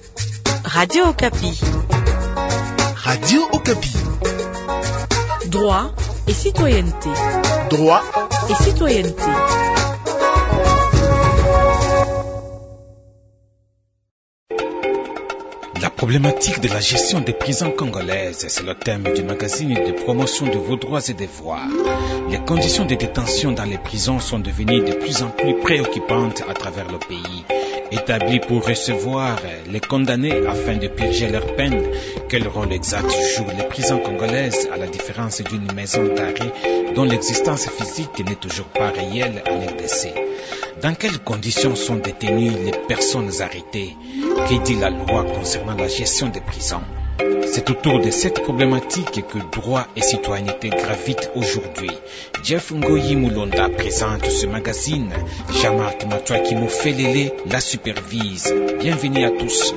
Radio Okapi. Radio Okapi. Droit et citoyenneté. Droit et citoyenneté. La problématique de la gestion des prisons congolaises, c'est le thème du magazine de promotion de vos droits et devoirs. Les conditions de détention dans les prisons sont devenues de plus en plus préoccupantes à travers le pays. Établies pour recevoir les condamnés afin de purger leur peine, quel rôle exact jouent les prisons congolaises à la différence d'une maison d'arrêt dont l'existence physique n'est toujours pas réelle en RDC? Dans quelles conditions sont détenues les personnes arrêtées? Que dit la loi concernant la gestion des prisons? C'est autour de cette problématique que droit et citoyenneté gravitent aujourd'hui. Jeff Ngoyi Moulonda présente ce magazine. Jean-Marc Matouaki Mofelele la supervise. Bienvenue à tous.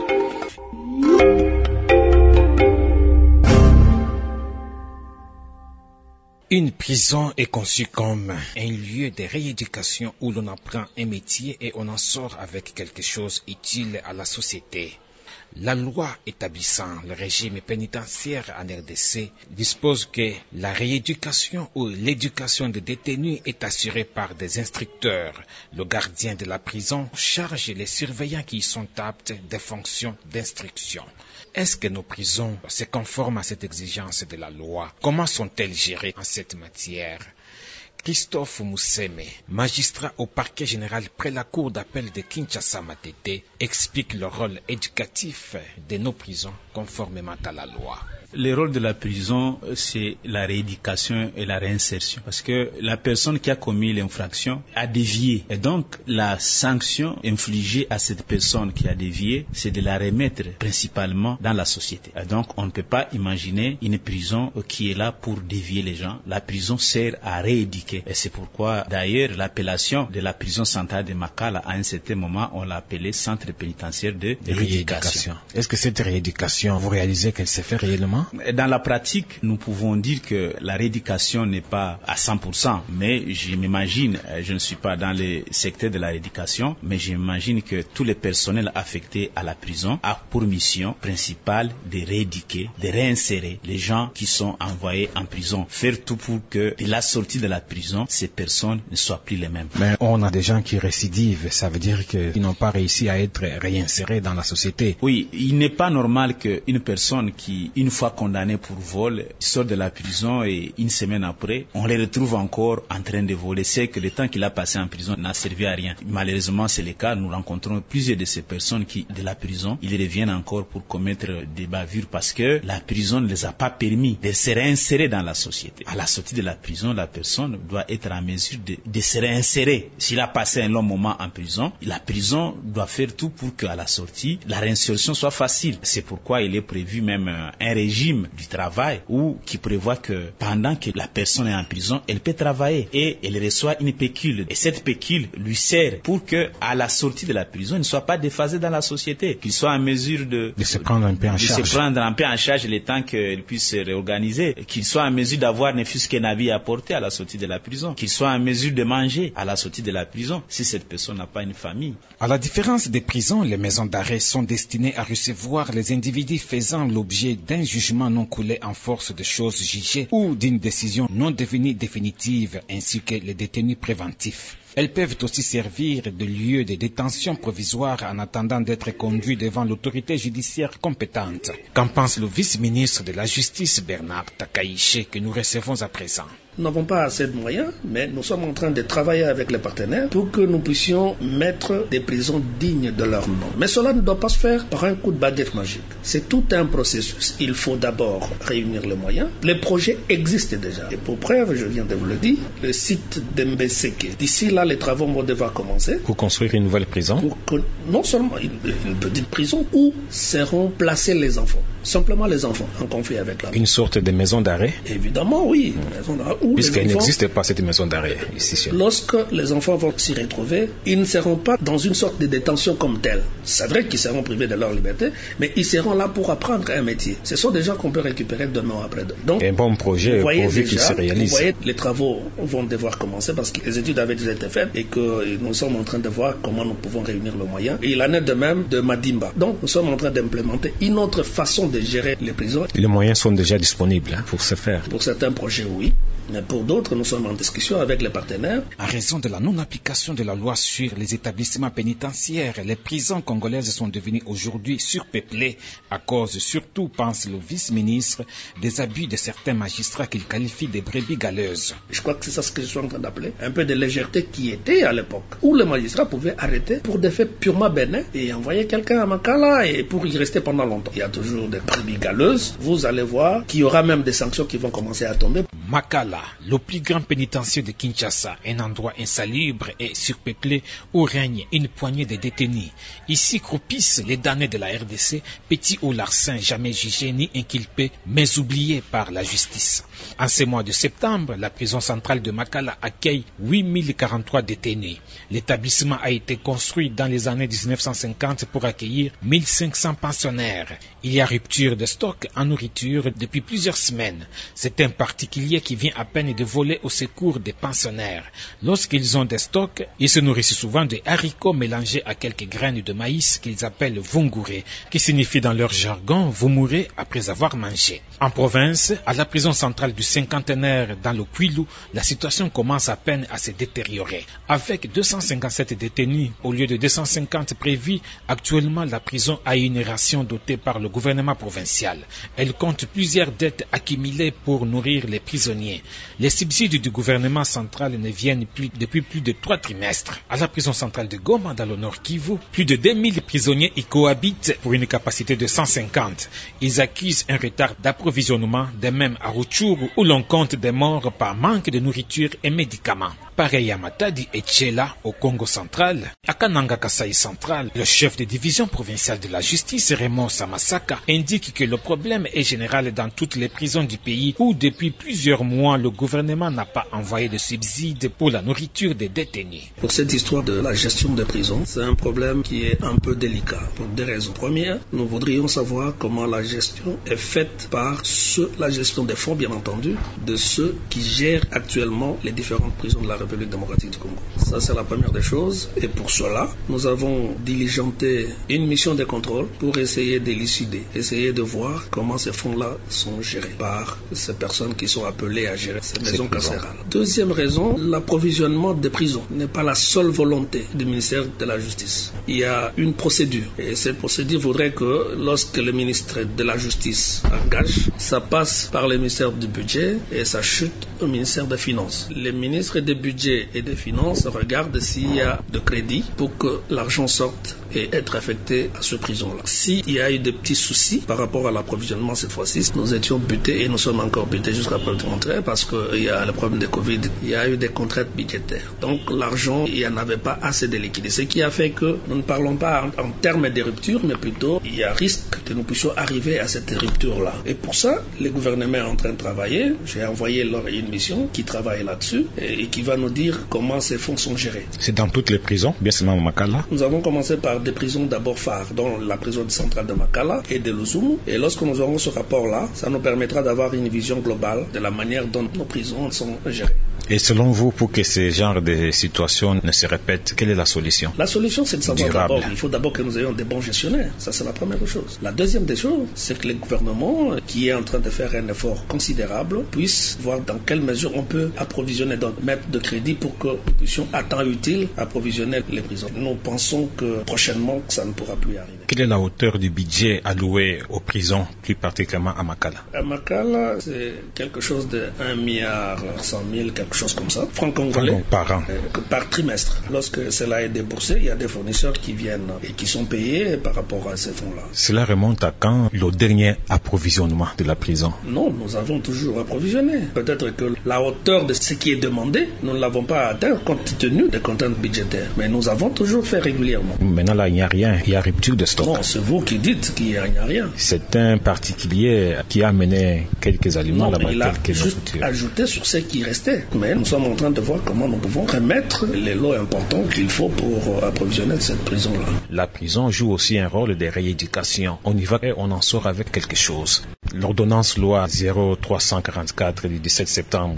Une prison est conçue comme un lieu de rééducation où l'on apprend un métier et on en sort avec quelque chose utile à la société. La loi établissant le régime pénitentiaire en RDC dispose que la rééducation ou l'éducation des détenus est assurée par des instructeurs. Le gardien de la prison charge les surveillants qui y sont aptes des fonctions d'instruction. Est-ce que nos prisons se conforment à cette exigence de la loi? Comment sont-elles gérées en cette matière? Christophe Mousseme, magistrat au parquet général près la cour d'appel de Kinshasa-Matete, explique le rôle éducatif de nos prisons conformément à la loi. Le rôle de la prison, c'est la rééducation et la réinsertion. Parce que la personne qui a commis l'infraction a dévié. Et donc, la sanction infligée à cette personne qui a dévié, c'est de la remettre principalement dans la société. Et donc, on ne peut pas imaginer une prison qui est là pour dévier les gens. La prison sert à rééduquer. Et c'est pourquoi, d'ailleurs, l'appellation de la prison centrale de Makala, à un certain moment, on l'a appelée centre pénitentiaire de rééducation. Est-ce que cette rééducation, vous réalisez qu'elle s'est fait réellement? Dans la pratique, nous pouvons dire que la rééducation n'est pas à 100%, mais je m'imagine, je ne suis pas dans le secteur de la rééducation, mais j'imagine que tous les personnels affectés à la prison ont pour mission principale de rééduquer, de réinsérer les gens qui sont envoyés en prison, faire tout pour que, de la sortie de la prison, ces personnes ne soient plus les mêmes. Mais on a des gens qui récidivent, ça veut dire qu'ils n'ont pas réussi à être réinsérés dans la société. Oui, il n'est pas normal qu'une personne qui, une fois condamné pour vol, sort de la prison et une semaine après, on les retrouve encore en train de voler. C'est que le temps qu'il a passé en prison n'a servi à rien. Malheureusement, c'est le cas. Nous rencontrons plusieurs de ces personnes qui, de la prison, ils reviennent encore pour commettre des bavures parce que la prison ne les a pas permis de se réinsérer dans la société. À la sortie de la prison, la personne doit être en mesure de se réinsérer. S'il a passé un long moment en prison, la prison doit faire tout pour qu'à la sortie, la réinsertion soit facile. C'est pourquoi il est prévu même un régime du travail ou qui prévoit que pendant que la personne est en prison, elle peut travailler et elle reçoit une pécule. Et cette pécule lui sert pour que à la sortie de la prison, il ne soit pas déphasé dans la société, qu'il soit en mesure de se prendre un peu en charge. De se prendre un peu en charge le temps qu'il puisse se réorganiser, qu'il soit en mesure d'avoir ne fût-ce qu'un habit à porter à la sortie de la prison, qu'il soit en mesure de manger à la sortie de la prison si cette personne n'a pas une famille. À la différence des prisons, les maisons d'arrêt sont destinées à recevoir les individus faisant l'objet d'un jugement non coulé en force de choses jugées ou d'une décision non devenue définitive, ainsi que les détenus préventifs. Elles peuvent aussi servir de lieu de détention provisoire en attendant d'être conduits devant l'autorité judiciaire compétente. Qu'en pense le vice-ministre de la Justice, Bernard Takaïché, que nous recevons à présent? Nous n'avons pas assez de moyens, mais nous sommes en train de travailler avec les partenaires pour que nous puissions mettre des prisons dignes de leur nom. Mais cela ne doit pas se faire par un coup de baguette magique. C'est tout un processus. Il faut d'abord réunir les moyens. Les projets existent déjà. Et pour preuve, je viens de vous le dire, le site d'Mbeseke. D'ici là, les travaux vont devoir commencer. Pour construire une nouvelle prison? Pour que non seulement une petite prison où seront placés les enfants. Simplement les enfants, en conflit avec la. Une sorte de maison d'arrêt? Évidemment, oui. Maison d'arrêt. Puisqu'il n'existe pas cette maison d'arrêt ici. Lorsque les enfants vont s'y retrouver, ils ne seront pas dans une sorte de détention comme telle. C'est vrai qu'ils seront privés de leur liberté, mais ils seront là pour apprendre un métier. Ce sont des gens qu'on peut récupérer demain ou après. Donc, un bon projet pourvu qu'il se réalise. Vous voyez, les travaux vont devoir commencer parce que les études avaient déjà été faites. fait et que nous sommes en train de voir comment nous pouvons réunir le moyen. Et il en est de même de Madimba. Donc nous sommes en train d'implémenter une autre façon de gérer les prisons. Les moyens sont déjà disponibles pour ce faire. Pour certains projets, oui. Mais pour d'autres, nous sommes en discussion avec les partenaires. En raison de la non-application de la loi sur les établissements pénitentiaires, les prisons congolaises sont devenues aujourd'hui surpeuplées à cause, surtout, pense le vice-ministre, des abus de certains magistrats qu'il qualifie de brebis galeuses. Je crois que c'est ça ce que je suis en train d'appeler un peu de légèreté qui était à l'époque, où le magistrat pouvait arrêter pour des faits purement bénins et envoyer quelqu'un à Makala et pour y rester pendant longtemps. Il y a toujours des brebis galeuses. Vous allez voir qu'il y aura même des sanctions qui vont commencer à tomber. Makala, le plus grand pénitencier de Kinshasa, un endroit insalubre et surpeuplé où règne une poignée de détenus. Ici croupissent les damnés de la RDC, petits ou larcins jamais jugés ni inculpés, mais oubliés par la justice. En ce mois de septembre, la prison centrale de Makala accueille 8043 détenus. L'établissement a été construit dans les années 1950 pour accueillir 1500 pensionnaires. Il y a rupture de stock en nourriture depuis plusieurs semaines. C'est un particulier qui vient à peine de voler au secours des pensionnaires. Lorsqu'ils ont des stocks, ils se nourrissent souvent de haricots mélangés à quelques graines de maïs qu'ils appellent vungouré, qui signifie dans leur jargon « vous mourrez après avoir mangé ». En province, à la prison centrale du Cinquantenaire dans le Kwilu, la situation commence à peine à se détériorer. Avec 257 détenus au lieu de 250 prévus, actuellement la prison a une ration dotée par le gouvernement provincial. Elle compte plusieurs dettes accumulées pour nourrir les prisonniers. Les subsides du gouvernement central ne viennent plus depuis plus de 3 trimestres. À la prison centrale de Goma, dans le Nord Kivu, plus de 2000 prisonniers y cohabitent pour une capacité de 150. Ils accusent un retard d'approvisionnement, de même à Rutshuru, où l'on compte des morts par manque de nourriture et médicaments. Pareil à Matadi et Tchela, au Congo central. À Kananga Kasai central, le chef de division provinciale de la justice, Raymond Samasaka, indique que le problème est général dans toutes les prisons du pays où depuis plusieurs mois le gouvernement n'a pas envoyé de subsides pour la nourriture des détenus. Pour cette histoire de la gestion des prisons, c'est un problème qui est un peu délicat pour 2 raisons. Première, nous voudrions savoir comment la gestion est faite par la gestion des fonds, bien entendu, de ceux qui gèrent actuellement les différentes prisons de la République démocratique du Congo. Ça, c'est la première des choses. Et pour cela, nous avons diligenté une mission de contrôle pour essayer d'élucider, essayer de voir comment ces fonds-là sont gérés par ces personnes qui sont appelées à gérer ces maisons carcérales. Deuxième raison, l'approvisionnement des prisons n'est pas la seule volonté du ministère de la Justice. Il y a une procédure. Et cette procédure voudrait que lorsque le ministre de la Justice engage, ça passe par le ministère du Budget et ça chute au ministère des Finances. Les ministres des Budget et des Finances regardent s'il y a de crédit pour que l'argent sorte et être affecté à ce prison-là. S'il y a eu des petits soucis par rapport à l'approvisionnement cette fois-ci, nous étions butés et nous sommes encore butés jusqu'à preuve du contraire parce qu'il y a le problème de Covid, il y a eu des contraintes budgétaires. Donc l'argent, il n'y en avait pas assez de liquide. Ce qui a fait que nous ne parlons pas en termes de rupture, mais plutôt il y a risque que nous puissions arriver à cette rupture-là. Et pour ça, le gouvernement est en train de travailler. J'ai envoyé leur une mission qui travaille là-dessus et qui va nous dire comment ces fonds sont gérés. C'est dans toutes les prisons, bien seulement Makala. Nous avons commencé par des prisons d'abord phares, dont la prison centrale de Makala et de Luzumu. Et lorsque nous aurons ce rapport-là, ça nous permettra d'avoir une vision globale de la manière dont nos prisons sont gérées. Et selon vous, pour que ce genre de situation ne se répète, quelle est la solution? La solution, c'est de savoir d'abord, il faut d'abord que nous ayons des bons gestionnaires. Ça, c'est la première chose. La deuxième des choses, c'est que le gouvernement, qui est en train de faire un effort considérable, puisse voir dans quelle mesure on peut approvisionner, donc mettre de crédit pour que nous puissions, à temps utile, approvisionner les prisons. Nous pensons que prochainement, ça ne pourra plus arriver. Quelle est la hauteur du budget alloué aux prisons, plus particulièrement à Makala? À Makala, c'est quelque chose de 1,1 milliard, quelque chose comme ça, francs congolais, par an. Par trimestre. Lorsque cela est déboursé, il y a des fournisseurs qui viennent et qui sont payés par rapport à ces fonds-là. Cela remonte à quand le dernier approvisionnement de la prison? Non, nous avons toujours approvisionné. Peut-être que la hauteur de ce qui est demandé, nous ne l'avons pas atteint compte tenu des contraintes budgétaires. Mais nous avons toujours fait régulièrement. Maintenant, là, il n'y a rien. Il y a rupture de stock. Non, c'est vous qui dites qu'il n'y a rien. C'est un particulier qui a amené quelques aliments là-bas. Il a juste ajouté sur ce qui restait. Mais nous sommes en train de voir comment nous pouvons remettre les lots importants qu'il faut pour approvisionner cette prison-là. La prison joue aussi un rôle de rééducation. On y va et on en sort avec quelque chose. l'ordonnance loi 0344 du 17 septembre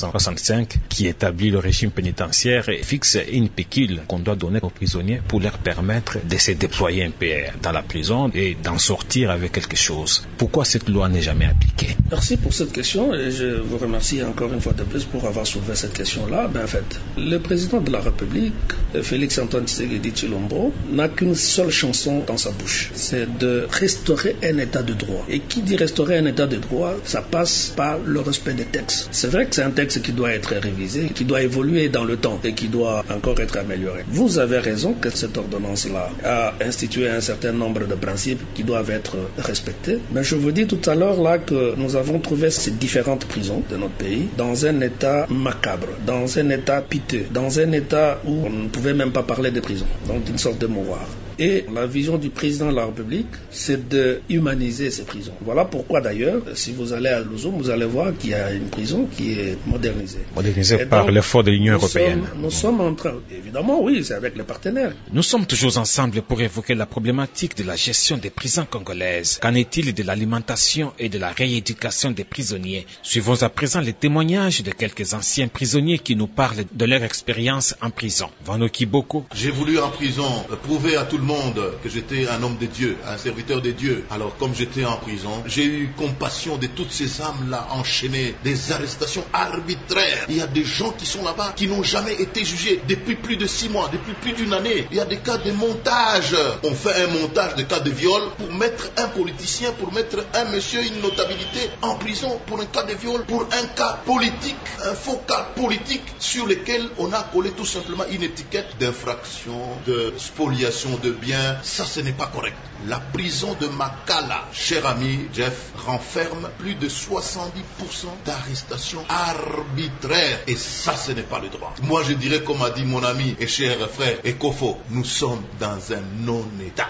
1965 qui établit le régime pénitentiaire et fixe une pécule qu'on doit donner aux prisonniers pour leur permettre de se déployer un peu dans la prison et d'en sortir avec quelque chose. Pourquoi cette loi n'est jamais appliquée? Merci pour cette question et je vous remercie encore une fois de plus pour avoir soulevé cette question-là. En fait, le président de la République, Félix-Antoine Tshisekedi Tshilombo, n'a qu'une seule chanson dans sa bouche, c'est de restaurer un état de droit. Et qui dit restaurer un état de droit, ça passe par le respect des textes. C'est vrai que c'est un texte qui doit être révisé, qui doit évoluer dans le temps et qui doit encore être amélioré. Vous avez raison que cette ordonnance-là a institué un certain nombre de principes qui doivent être respectés. Mais je vous dis tout à l'heure là que nous avons trouvé ces différentes prisons de notre pays dans un état macabre, dans un état piteux, dans un état où on ne pouvait même pas parler de prison, donc une sorte de mouroir. Et la vision du président de la République, c'est de humaniser ces prisons. Voilà pourquoi d'ailleurs, si vous allez à Louzoum, vous allez voir qu'il y a une prison qui est modernisée. Modernisée par l'effort de l'Union européenne. Nous sommes en train, évidemment oui, c'est avec les partenaires. Nous sommes toujours ensemble pour évoquer la problématique de la gestion des prisons congolaises. Qu'en est-il de l'alimentation et de la rééducation des prisonniers? Suivons à présent les témoignages de quelques anciens prisonniers qui nous parlent de leur expérience en prison. Vano Kiboko. J'ai voulu en prison prouver à tout le monde que j'étais un homme de Dieu, un serviteur de Dieu. Alors comme j'étais en prison, j'ai eu compassion de toutes ces âmes-là enchaînées, des arrestations arbitraires. Il y a des gens qui sont là-bas qui n'ont jamais été jugés depuis plus de 6 mois, depuis plus d'une année. Il y a des cas de montage. On fait un montage de cas de viol pour mettre un politicien, pour mettre un monsieur, une notabilité en prison pour un cas de viol, pour un cas politique, un faux cas politique sur lequel on a collé tout simplement une étiquette d'infraction, de spoliation de biens. Ça, ce n'est pas correct. La prison de Makala, cher ami Jeff, renferme plus de 70% d'arrestations arbitraires. Et ça, ce n'est pas le droit. Moi, je dirais, comme a dit mon ami et cher frère Ekofo, nous sommes dans un non-état.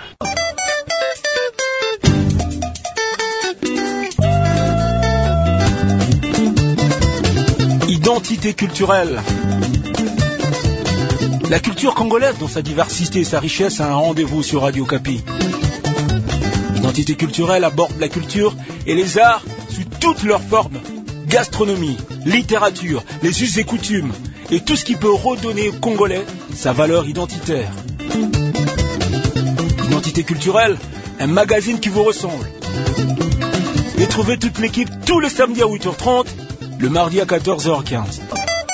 Identité culturelle. La culture congolaise, dans sa diversité et sa richesse, a un rendez-vous sur Radio Okapi. Identité culturelle aborde la culture et les arts sous toutes leurs formes. Gastronomie, littérature, les us et coutumes, et tout ce qui peut redonner aux Congolais sa valeur identitaire. Identité culturelle, un magazine qui vous ressemble. Et trouvez toute l'équipe tous les samedis à 8h30, le mardi à 14h15.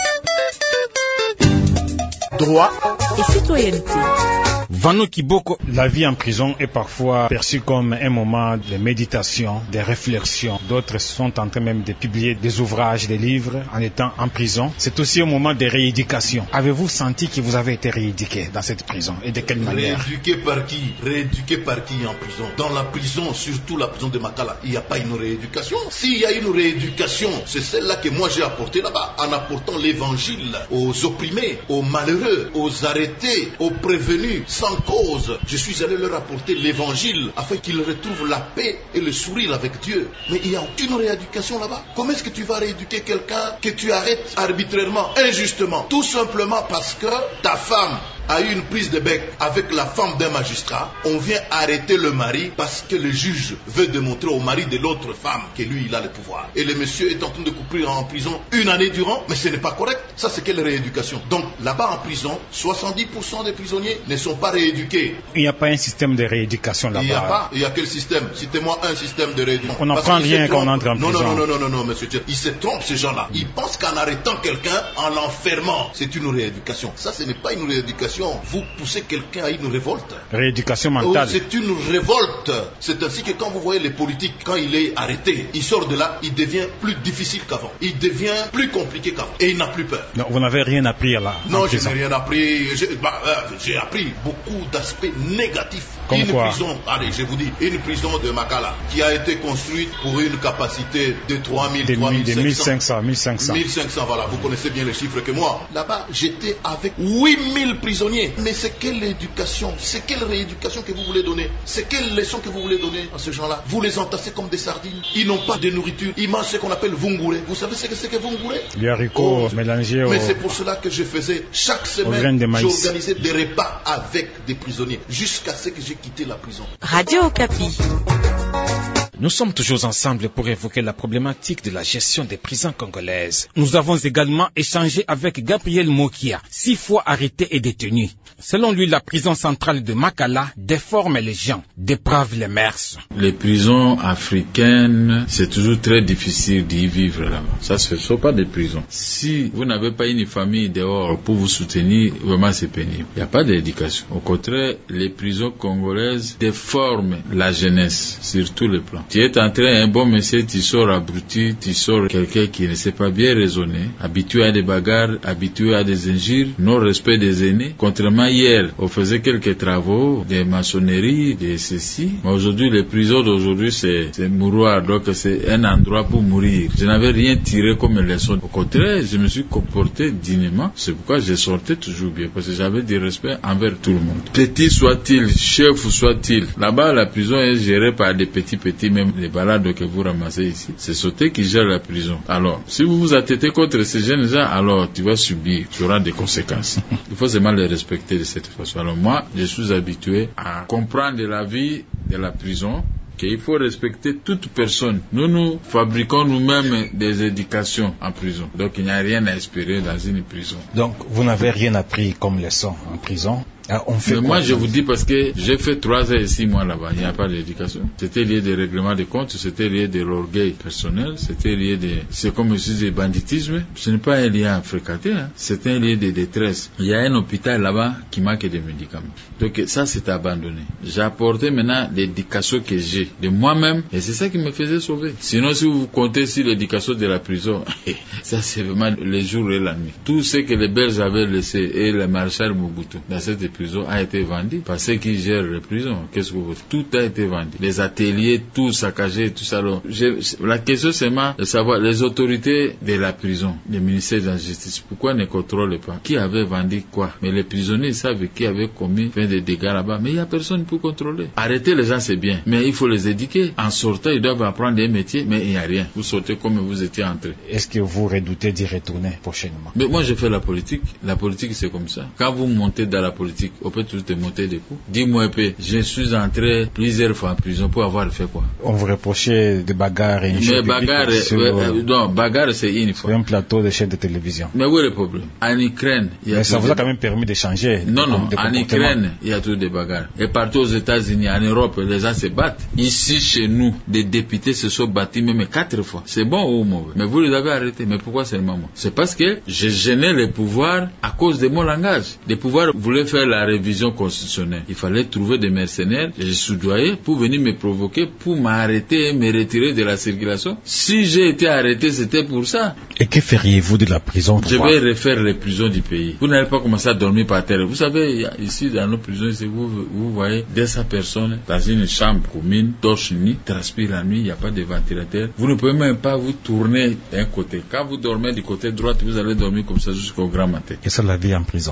Droit et citoyenneté. Vano Kiboko, la vie en prison est parfois perçue comme un moment de méditation, de réflexion. D'autres sont en train même de publier des ouvrages, des livres en étant en prison. C'est aussi un moment de rééducation. Avez-vous senti que vous avez été rééduqué dans cette prison et de quelle manière? Rééduqué par qui? Rééduqué par qui en prison? Dans la prison, surtout la prison de Makala, il n'y a pas une rééducation. S'il y a une rééducation, c'est celle-là que moi j'ai apportée là-bas, en apportant l'évangile aux opprimés, aux malheureux, aux arrêtés, aux prévenus, sans cause. Je suis allé leur apporter l'évangile afin qu'ils retrouvent la paix et le sourire avec Dieu. Mais il n'y a aucune rééducation là-bas. Comment est-ce que tu vas rééduquer quelqu'un que tu arrêtes arbitrairement, injustement? Tout simplement parce que ta femme a eu une prise de bec avec la femme d'un magistrat. On vient arrêter le mari parce que le juge veut démontrer au mari de l'autre femme que lui, il a le pouvoir. Et le monsieur est en train de couper en prison 1 année durant, mais ce n'est pas correct. Ça, c'est quelle rééducation? Donc, là-bas en prison, 70% des prisonniers ne sont pas rééduqués. Il n'y a pas un système de rééducation là-bas. Il n'y a pas. Il y a quel système? Citez-moi un système de rééducation. On n'apprend rien quand on entre en prison. Non, monsieur. Ils se trompent, ces gens-là. Ils pensent qu'en arrêtant quelqu'un, en l'enfermant, c'est une rééducation. Ça, ce n'est pas une rééducation. Vous poussez quelqu'un à une révolte. Rééducation mentale. C'est une révolte. C'est ainsi que quand vous voyez les politiques, quand il est arrêté, il sort de là, il devient plus difficile qu'avant. Il devient plus compliqué qu'avant. Et il n'a plus peur. Non, vous n'avez rien appris là. Non, je n'ai rien appris. J'ai appris beaucoup d'aspects négatifs. Comme une quoi? Prison, allez, je vous dis, une prison de Makala qui a été construite pour une capacité de 1500. 1500, voilà. Vous connaissez bien les chiffres que moi. Là-bas, j'étais avec 8000 prisonniers. Mais c'est quelle éducation, c'est quelle rééducation que vous voulez donner? C'est quelle leçon que vous voulez donner à ces gens-là? Vous les entassez comme des sardines. Ils n'ont pas de nourriture. Ils mangent ce qu'on appelle vungure. Vous savez ce que c'est que vungure? Les haricots mélangés au... Mais c'est pour cela que je faisais chaque semaine, j'organisais des repas avec des prisonniers jusqu'à ce que j'ai quitté la prison. Radio Okapi. Nous sommes toujours ensemble pour évoquer la problématique de la gestion des prisons congolaises. Nous avons également échangé avec Gabriel Mokia, 6 fois arrêté et détenu. Selon lui, la prison centrale de Makala déforme les gens, déprave les mœurs. Les prisons africaines, c'est toujours très difficile d'y vivre là-bas. Ça se fait pas des prisons. Si vous n'avez pas une famille dehors pour vous soutenir, vraiment c'est pénible. Il n'y a pas d'éducation. Au contraire, les prisons congolaises déforment la jeunesse sur tous les plans. Tu es entré un bon monsieur, tu sors abruti, tu sors quelqu'un qui ne sait pas bien raisonner, habitué à des bagarres, habitué à des injures, non respect des aînés. Contrairement hier, on faisait quelques travaux, des maçonneries, des ceci. Mais aujourd'hui, les prisons d'aujourd'hui, c'est mouroir, donc c'est un endroit pour mourir. Je n'avais rien tiré comme leçon. Au contraire, je me suis comporté dignement. C'est pourquoi je sortais toujours bien, parce que j'avais du respect envers tout le monde. Petit soit-il, chef soit-il, là-bas, la prison est gérée par des petits, même les balades que vous ramassez ici. C'est Sauté qui gère la prison. Alors, si vous vous attêtez contre ces jeunes gens, alors tu vas subir, tu auras des conséquences. Il faut seulement les respecter de cette façon. Alors moi, je suis habitué à comprendre la vie de la prison, qu'il faut respecter toute personne. Nous fabriquons nous-mêmes des éducations en prison. Donc il n'y a rien à espérer dans une prison. Donc vous n'avez rien appris comme leçon en prison? Mais moi je vous dis parce que j'ai fait 3 ans et 6 mois là-bas, il n'y a pas d'éducation. C'était lié des règlements de compte, c'était lié de l'orgueil personnel, c'était lié c'est comme je dis, banditisme. Ce n'est pas un lien à fréquenter, hein. C'est un lien de détresse. Il y a un hôpital là-bas qui manque de médicaments. Donc ça c'est abandonné. J'ai apporté maintenant l'éducation que j'ai de moi-même et c'est ça qui me faisait sauver. Sinon si vous comptez sur l'éducation de la prison, ça c'est vraiment les jours et la nuit. Tout ce que les Belges avaient laissé et le maréchal Mobutu dans cette prison a été vendu par ceux qui gèrent les prisons. Qu'est-ce que vous voulez? Tout a été vendu. Les ateliers, tout saccagé, tout ça. Alors, la question c'est de savoir les autorités de la prison, le ministère de la Justice, pourquoi ne contrôlent pas qui avait vendu quoi? Mais les prisonniers savent qui avait commis des dégâts là-bas. Mais il n'y a personne pour contrôler. Arrêter les gens c'est bien, mais il faut les éduquer. En sortant, ils doivent apprendre des métiers, mais il n'y a rien. Vous sortez comme vous étiez entré. Est-ce que vous redoutez d'y retourner prochainement? Mais moi, j'ai fait la politique. La politique, c'est comme ça. Quand vous montez dans la politique, on peut tous te monter des coups. Dis-moi un peu, je suis entré plusieurs fois en prison pour avoir fait quoi? On vous reprochait des bagarres et mais bagarre, non, bagarre c'est une fois. Sur un plateau de chaîne de télévision. Mais où est le problème? En Ukraine, il y a. Mais ça vous a quand même permis de changer. Non, en Ukraine, il y a toujours des bagarres. Et partout aux États-Unis, en Europe, les gens se battent. Ici, chez nous, des députés se sont battus même 4 fois. C'est bon ou mauvais? Mais vous les avez arrêtés. Mais pourquoi seulement moi? C'est parce que j'ai gêné les pouvoirs à cause de mon langage. Les pouvoirs voulaient faire la révision constitutionnelle. Il fallait trouver des mercenaires, des soudoyés pour venir me provoquer, pour m'arrêter et me retirer de la circulation. Si j'ai été arrêté, c'était pour ça. Et que feriez-vous de la prison? Je vais refaire les prisons du pays. Vous n'allez pas commencer à dormir par terre. Vous savez, ici dans nos prisons, vous voyez 200 personnes dans une chambre commune, torche nuit, transpire la nuit, il n'y a pas de ventilateur. Vous ne pouvez même pas vous tourner d'un côté. Quand vous dormez du côté droit, vous allez dormir comme ça jusqu'au grand matin. Et ça, la vie en prison?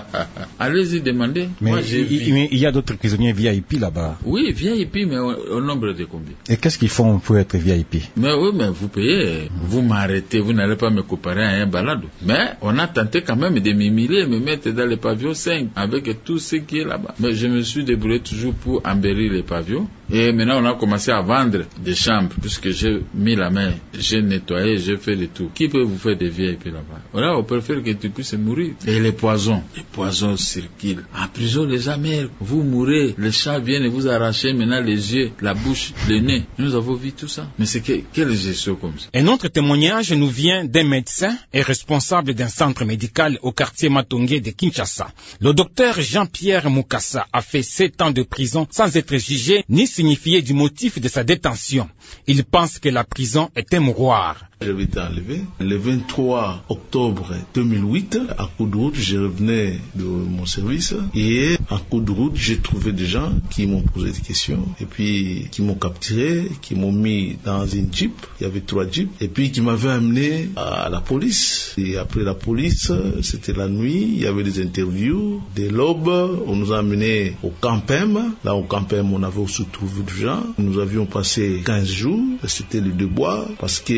Allez-y demander. Mais il y a d'autres prisonniers VIP là-bas. Oui, VIP, mais au nombre de combien? Et qu'est-ce qu'ils font pour être VIP? Mais oui, mais vous payez. Vous m'arrêtez, vous n'allez pas me comparer à un balado. Mais on a tenté quand même de m'humilier, me mettre dans le pavillon 5 avec tout ce qui est là-bas. Mais je me suis débrouillé toujours pour embellir les pavillons. Et maintenant, on a commencé à vendre des chambres, puisque j'ai mis la main, j'ai nettoyé, j'ai fait de tout. Qui peut vous faire des VIP là-bas? Voilà, on préfère que tu puisses mourir. Et les poisons circulent. En prison, les gens meurent. Vous mourrez, les chats viennent et vous arrachez maintenant les yeux, la bouche, le nez. Nous avons vu tout ça. Mais c'est quelle gestion comme ça? Un autre témoignage nous vient d'un médecin et responsable d'un centre médical au quartier Matongé de Kinshasa. Le docteur Jean-Pierre Moukassa a fait 7 ans de prison sans être jugé ni signifié du motif de sa détention. Il pense que la prison est un mouroir. J'avais été enlevé le 23 octobre 2008. À coup de route, je revenais de mon service et à coup de route, j'ai trouvé des gens qui m'ont posé des questions et puis qui m'ont capturé, qui m'ont mis dans une jeep. Il y avait 3 jeeps et puis qui m'avaient amené à la police. Et après la police, c'était la nuit, il y avait des interviews. Dès l'aube, on nous a amenés au Campem. Là, au Campem, on avait aussi trouvé des gens. Nous avions passé 15 jours. C'était le débois parce qu'il y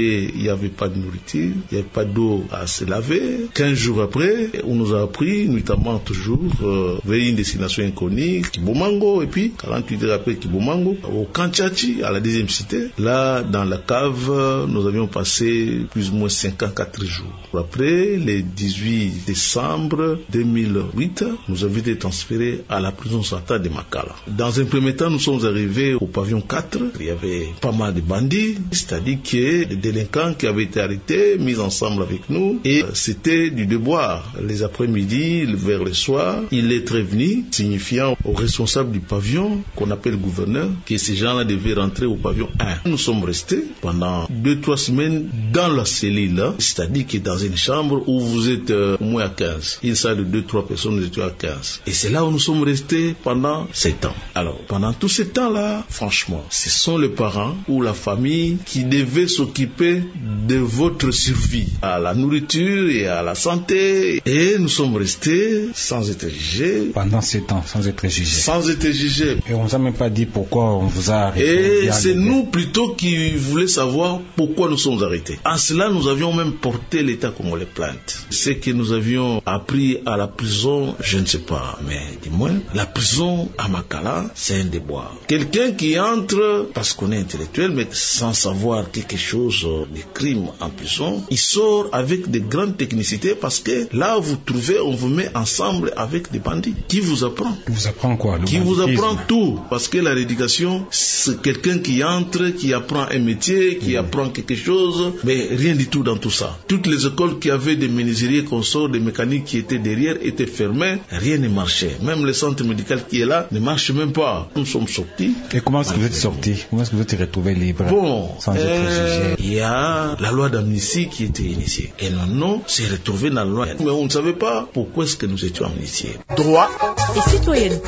n'y avait pas de nourriture, il n'y avait pas d'eau à se laver. 15 jours après, on nous a appris, notamment toujours, vers une destination inconnue, Kibomango, et puis 48 heures après Kibomango, au Kanchachi, à la deuxième cité. Là, dans la cave, nous avions passé plus ou moins 54 jours. Après, le 18 décembre 2008, nous avions été transférés à la prison centrale de Makala. Dans un premier temps, nous sommes arrivés au pavillon 4. Il y avait pas mal de bandits, c'est-à-dire que les délinquants qui avaient été arrêtés, mis ensemble avec nous, et c'était du déboire. Les après-midi, vers le soir, il est prévenu, signifiant au responsable du pavillon, qu'on appelle le gouverneur, que ces gens-là devaient rentrer au pavillon 1. Nous sommes restés pendant 2-3 semaines dans la cellule, c'est-à-dire que dans une chambre où vous êtes au moins à 15. Une salle de 2-3 personnes, nous étions à 15. Et c'est là où nous sommes restés pendant 7 ans. Alors, pendant tout ce temps-là, franchement, ce sont les parents ou la famille qui devaient s'occuper de votre survie, à la nourriture et à la santé. Et nous sommes restés sans être jugés. Pendant 7 ans, sans être jugés. Sans être jugés. Et on ne vous a même pas dit pourquoi on vous a arrêté. Et c'est nous plutôt qui voulions savoir pourquoi nous sommes arrêtés. En cela, nous avions même porté l'État congolais plainte. Ce que nous avions appris à la prison, je ne sais pas, mais du moins, la prison à Makala, c'est un déboire. Quelqu'un qui entre, parce qu'on est intellectuel, mais sans savoir quelque chose de crime en prison, il sort avec de grandes technicités parce que là, vous trouvez, on vous met ensemble avec des bandits. Qui vous apprend? Qui vous apprend quoi? Qui vous apprend tout. Parce que la rééducation, c'est quelqu'un qui entre, qui apprend un métier, qui apprend quelque chose, mais rien du tout dans tout ça. Toutes les écoles qui avaient des menuiseries, consorts, des mécaniques qui étaient derrière étaient fermées, rien ne marchait. Même le centre médical qui est là ne marche même pas. Nous sommes sortis. Et comment est-ce que vous êtes sortis? Comment est-ce que vous êtes retrouvés libres? Bon, sans être jugés? Il y a la loi d'amnistie qui était initiée. Et nos noms s'est retrouvé dans la loi. Mais on ne savait pas pourquoi est-ce que nous étions amnistiés. Droit et citoyenneté.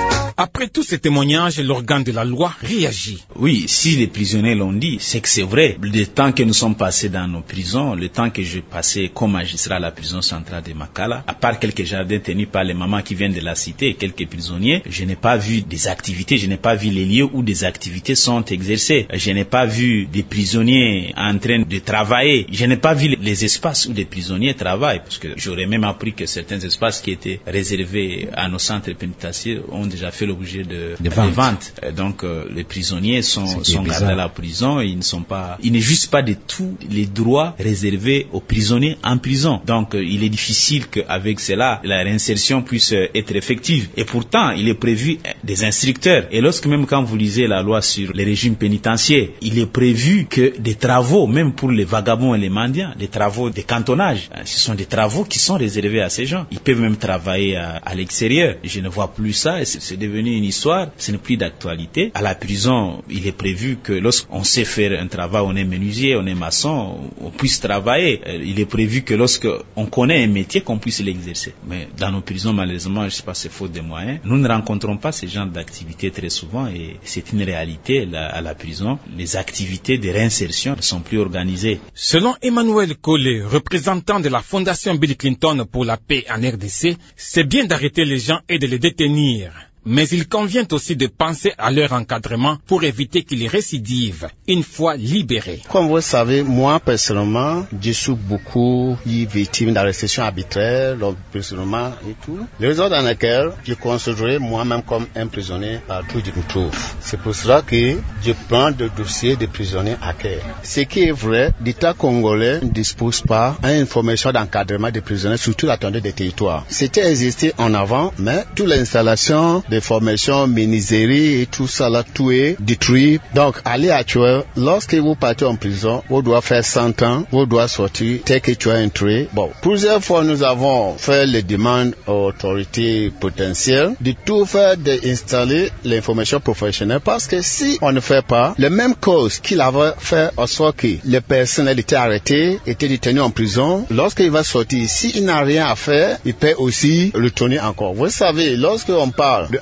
Après tous ces témoignages, l'organe de la loi réagit. Oui, si les prisonniers l'ont dit, c'est que c'est vrai. Le temps que nous sommes passés dans nos prisons, le temps que j'ai passé comme magistrat à la prison centrale de Makala, à part quelques jardins tenus par les mamans qui viennent de la cité, quelques prisonniers, je n'ai pas vu des activités, je n'ai pas vu les lieux où des activités sont exercées. Je n'ai pas vu des prisonniers en train de travailler. Je n'ai pas vu les espaces où des prisonniers travaillent, parce que j'aurais même appris que certains espaces qui étaient réservés à nos centres pénitentiaires ont déjà fait l'objet de ventes. Donc les prisonniers sont gardés à la prison, ils ne jouissent pas de tous les droits réservés aux prisonniers en prison. Donc il est difficile qu'avec cela la réinsertion puisse être effective. Et pourtant il est prévu des instructeurs. Et lorsque même quand vous lisez la loi sur les régimes pénitentiaires, il est prévu que des travaux, même pour les vagabonds et les mendiants, des travaux de cantonnage, ce sont des travaux qui sont réservés à ces gens. Ils peuvent même travailler à l'extérieur. Je ne vois plus ça. C'est devenu une histoire, ce n'est plus d'actualité. À la prison, il est prévu que lorsqu'on sait faire un travail, on est menuisier, on est maçon, on puisse travailler. Il est prévu que lorsqu'on connaît un métier, qu'on puisse l'exercer. Mais dans nos prisons, malheureusement, je ne sais pas, c'est faute de moyens. Nous ne rencontrons pas ce genre d'activités très souvent et c'est une réalité à la prison. Les activités de réinsertion ne sont plus organisées. Selon Emmanuel Collet, représentant de la Fondation Bill Clinton pour la paix en RDC, c'est bien d'arrêter les gens et de les détenir. Mais il convient aussi de penser à leur encadrement pour éviter qu'ils récidivent une fois libérés. Comme vous le savez, moi personnellement, je suis beaucoup victime d'arrestation arbitraire, d'emprisonnement et tout. Les raisons dans lesquelles je considère moi-même comme un prisonnier partout où je me trouve. C'est pour cela que je prends des dossiers de prisonniers à cœur. Ce qui est vrai, l'État congolais ne dispose pas d'une formation d'encadrement des prisonniers sur toute l'étendue des territoires. C'était existé en avant, mais toute l'installation de formation, menuiserie et tout ça là, tout est détruit. Donc, à l'heure actuelle, lorsque vous partez en prison, vous devez faire 100 ans, vous devez sortir, tel que tu as entré. Bon, plusieurs fois, nous avons fait les demandes aux autorités potentielles de tout faire, d'installer l'information professionnelle parce que si on ne fait pas, les mêmes causes qu'il avait fait en sorte que le personnel était arrêté, était détenu en prison, lorsqu'il va sortir, s'il n'a rien à faire, il peut aussi retourner encore. Vous savez, lorsqu'on parle de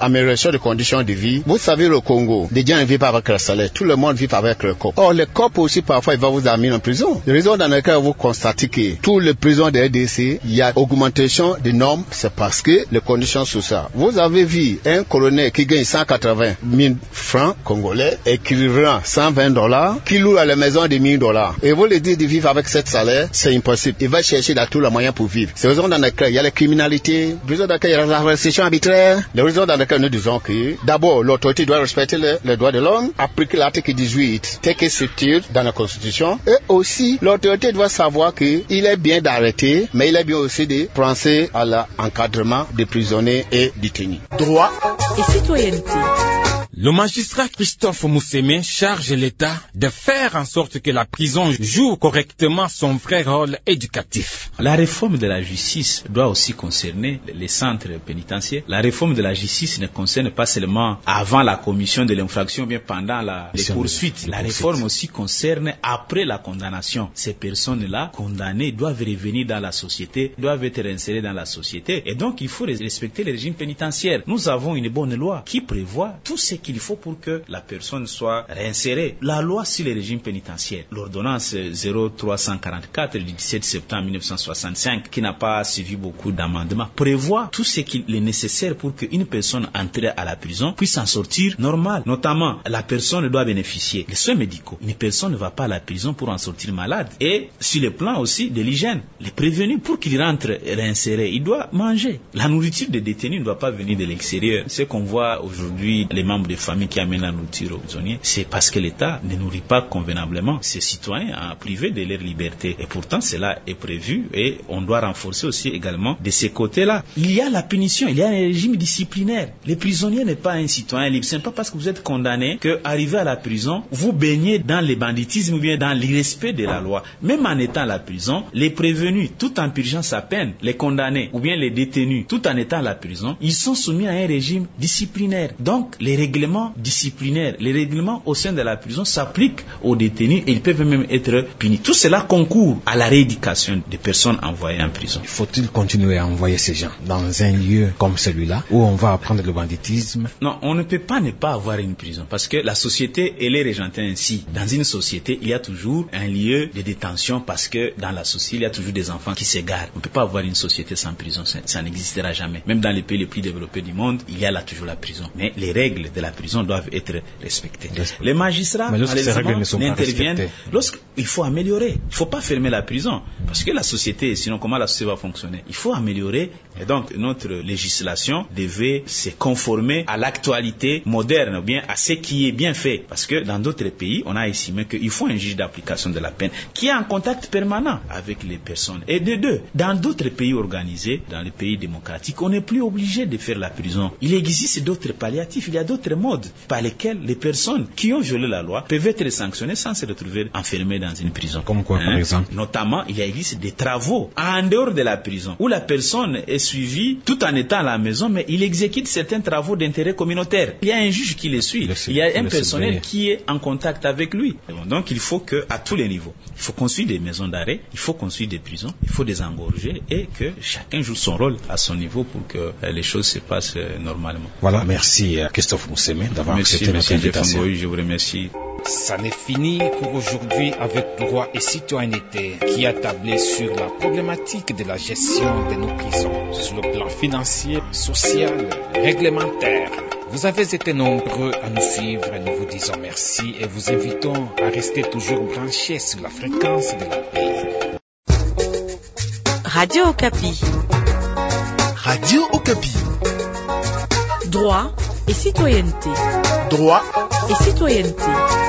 amélioration des conditions de vie. Vous savez, le Congo, les gens ne vivent pas avec le salaire. Tout le monde vit avec le COP. Or, le COP aussi, parfois, il va vous amener en prison. La raison dans laquelle vous constatez que tous les prisons de RDC, il y a augmentation des normes, c'est parce que les conditions sociales. Vous avez vu un colonel qui gagne 180 000 francs congolais et qui revend $120, qui loue à la maison de $1000. Et vous lui dites de vivre avec ce salaire, c'est impossible. Il va chercher dans tous les moyens pour vivre. C'est la raison dans laquelle il y a la criminalité, la raison dans laquelle il y a la restriction arbitraire, la raison dans laquelle nous disons que d'abord l'autorité doit respecter les droits de l'homme, appliquer l'article 18 tel que structure dans la Constitution, et aussi l'autorité doit savoir qu'il est bien d'arrêter, mais il est bien aussi de penser à l'encadrement des prisonniers et détenus. Droit et citoyenneté. Le magistrat Christophe Moussémé charge l'État de faire en sorte que la prison joue correctement son vrai rôle éducatif. La réforme de la justice doit aussi concerner les centres pénitentiaires. La réforme de la justice ne concerne pas seulement avant la commission de l'infraction ou bien pendant les poursuites. La réforme aussi concerne après la condamnation. Ces personnes-là, condamnées, doivent revenir dans la société, doivent être insérées dans la société. Et donc, il faut respecter le régime pénitentiaire. Nous avons une bonne loi qui prévoit tout ce qu'il faut pour que la personne soit réinsérée. La loi sur le régime pénitentiaire, l'ordonnance 0344 du 17 septembre 1965, qui n'a pas suivi beaucoup d'amendements, prévoit tout ce qu'il est nécessaire pour qu'une personne entrée à la prison puisse en sortir normal. Notamment, la personne doit bénéficier des soins médicaux. Une personne ne va pas à la prison pour en sortir malade. Et sur le plan aussi de l'hygiène, les prévenus, pour qu'il rentre réinséré, il doit manger. La nourriture des détenus ne doit pas venir de l'extérieur. Ce qu'on voit aujourd'hui, les membres des familles qui amènent la nourriture aux prisonniers, c'est parce que l'État ne nourrit pas convenablement ses citoyens à priver de leur liberté. Et pourtant, cela est prévu et on doit renforcer aussi également de ces côtés-là. Il y a la punition, il y a un régime disciplinaire. Le prisonnier n'est pas un citoyen libre. Ce n'est pas parce que vous êtes condamné que, arrivé à la prison, vous baignez dans le banditisme ou bien dans l'irrespect de la loi. Même en étant à la prison, les prévenus, tout en purgeant sa peine, les condamnés ou bien les détenus, tout en étant à la prison, ils sont soumis à un régime disciplinaire. Donc, les règlements disciplinaires, les règlements au sein de la prison s'appliquent aux détenus et ils peuvent même être punis. Tout cela concourt à la rééducation des personnes envoyées en prison. Faut-il continuer à envoyer ces gens dans un lieu comme celui-là où on va apprendre le banditisme? Non, on ne peut pas ne pas avoir une prison parce que la société, elle est régentée ainsi. Dans une société, il y a toujours un lieu de détention parce que dans la société, il y a toujours des enfants qui s'égarent. On ne peut pas avoir une société sans prison, ça n'existera jamais. Même dans les pays les plus développés du monde, il y a là toujours la prison. Mais les règles de la prison doivent être respectées. Les magistrats, n'interviennent lorsqu'il faut améliorer. Il ne faut pas fermer la prison parce que la société, sinon comment la société va fonctionner? Il faut améliorer et donc notre législation devait se conformer à l'actualité moderne ou bien à ce qui est bien fait. Parce que dans d'autres pays, on a estimé qu'il faut un juge d'application de la peine qui est en contact permanent avec les personnes. Et de deux, dans d'autres pays organisés, dans les pays démocratiques, on n'est plus obligé de faire la prison. Il existe d'autres palliatifs, il y a d'autres modes par lesquels les personnes qui ont violé la loi peuvent être sanctionnées sans se retrouver enfermées dans une prison. Comme quoi, par exemple? Notamment, il existe des travaux en dehors de la prison où la personne est suivie tout en étant à la maison, mais il exécute certains travaux d'intérêt communautaire. Il y a un juge qui les suit, il y a un personnel qui est en contact avec lui. Donc, il faut qu'à tous les niveaux, il faut construire des maisons d'arrêt, il faut construire des prisons, il faut désengorger et que chacun joue son rôle à son niveau pour que les choses se passent normalement. Voilà, merci Christophe Moussémé d'avoir accepté notre invitation. Je vous remercie. Ça n'est fini pour aujourd'hui avec Droit et Citoyenneté qui a tablé sur la problématique de la gestion de nos prisons sur le plan financier, social, réglementaire. Vous avez été nombreux à nous suivre, nous vous disons merci et vous invitons à rester toujours branchés sur la fréquence de la paix. Radio Okapi. Radio Okapi. Droit et citoyenneté. Droit et citoyenneté.